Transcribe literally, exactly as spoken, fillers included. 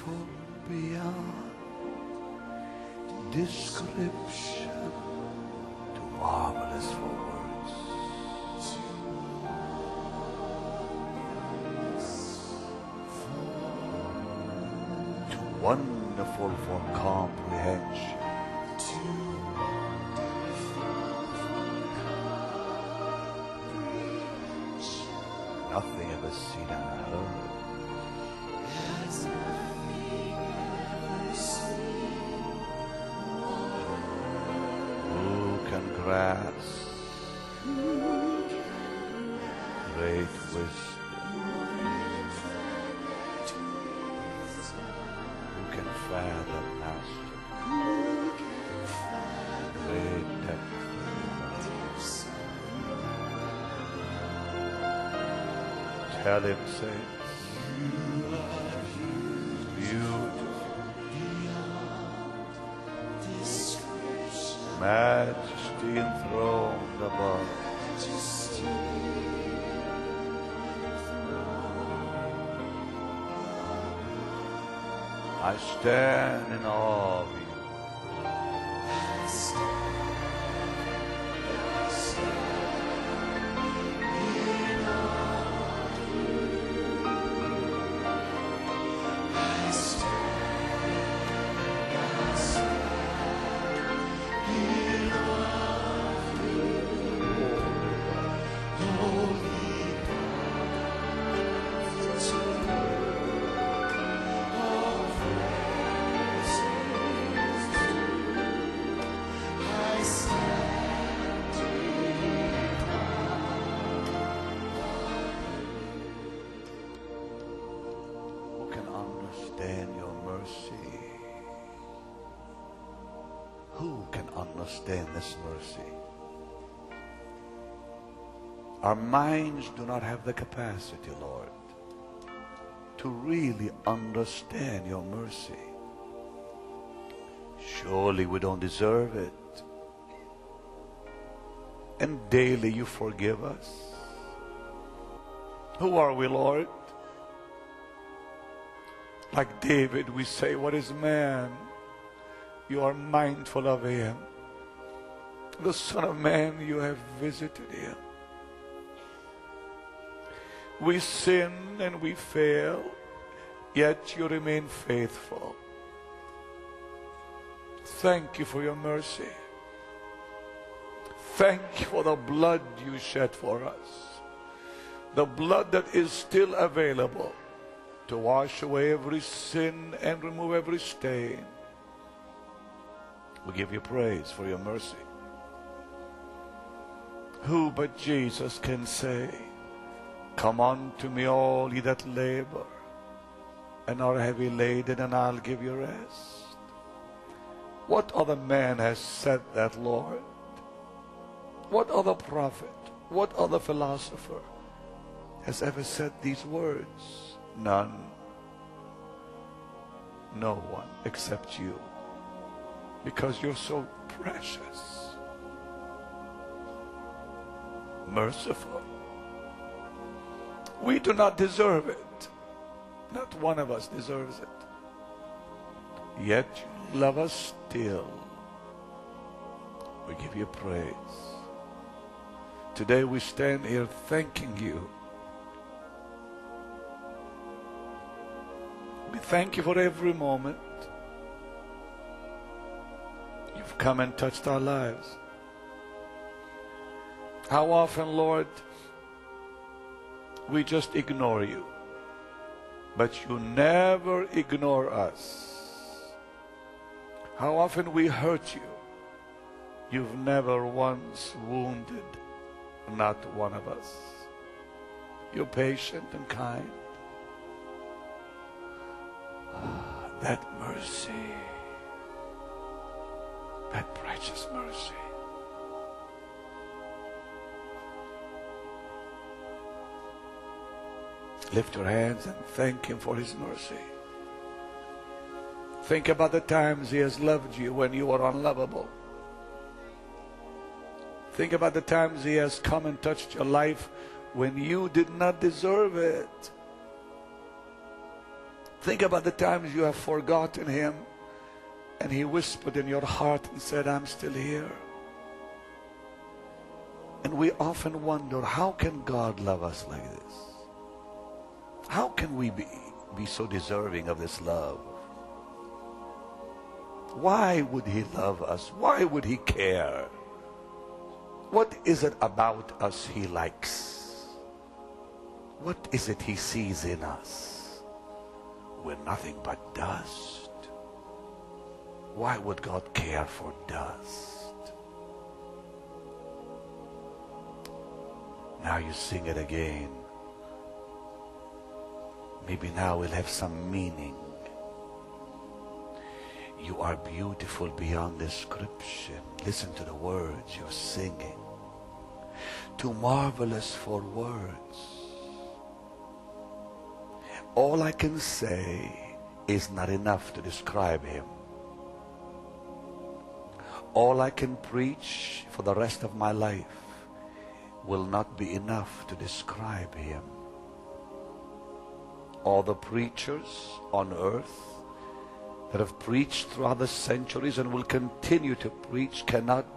wonderful beyond description, too marvelous for words. Too wonderful for comprehension. Nothing ever seen or heard. Who can grasp great wisdom? Who can fathom master great depth? Tell him, saints, beautiful, majesty enthroned above. I stand in awe of you. Understand this mercy. Our minds do not have the capacity, Lord, to really understand your mercy. Surely we don't deserve it. And daily you forgive us. Who are we, Lord? Like David, we say, what is man? You are mindful of him. The Son of Man, you have visited him. We sin and we fail, yet you remain faithful. Thank you for your mercy. Thank you for the blood you shed for us. The blood that is still available to wash away every sin and remove every stain. We give you praise for your mercy. Who but Jesus can say, come unto me all ye that labor and are heavy laden, and I'll give you rest. What other man has said that, Lord? What other prophet, what other philosopher has ever said these words? None. No one except you, because you're so precious. Merciful. We do not deserve it. Not one of us deserves it. Yet you love us still. We give you praise. Today we stand here thanking you. We thank you for every moment you've come and touched our lives. How often, Lord, we just ignore you, but you never ignore us. How often we hurt you, you've never once wounded not one of us. You're patient and kind. That mercy, that precious mercy. Lift your hands and thank him for his mercy. Think about the times he has loved you when you were unlovable. Think about the times he has come and touched your life when you did not deserve it. Think about the times you have forgotten him and he whispered in your heart and said, I'm still here. And we often wonder, how can God love us like this? How can we be, be so deserving of this love? Why would he love us? Why would he care? What is it about us he likes? What is it he sees in us? We're nothing but dust. Why would God care for dust? Now you sing it again. Maybe now we'll have some meaning. You are beautiful beyond description. Listen to the words you're singing. Too marvelous for words. All I can say is not enough to describe him. All I can preach for the rest of my life will not be enough to describe him. All the preachers on earth that have preached throughout the centuries and will continue to preach cannot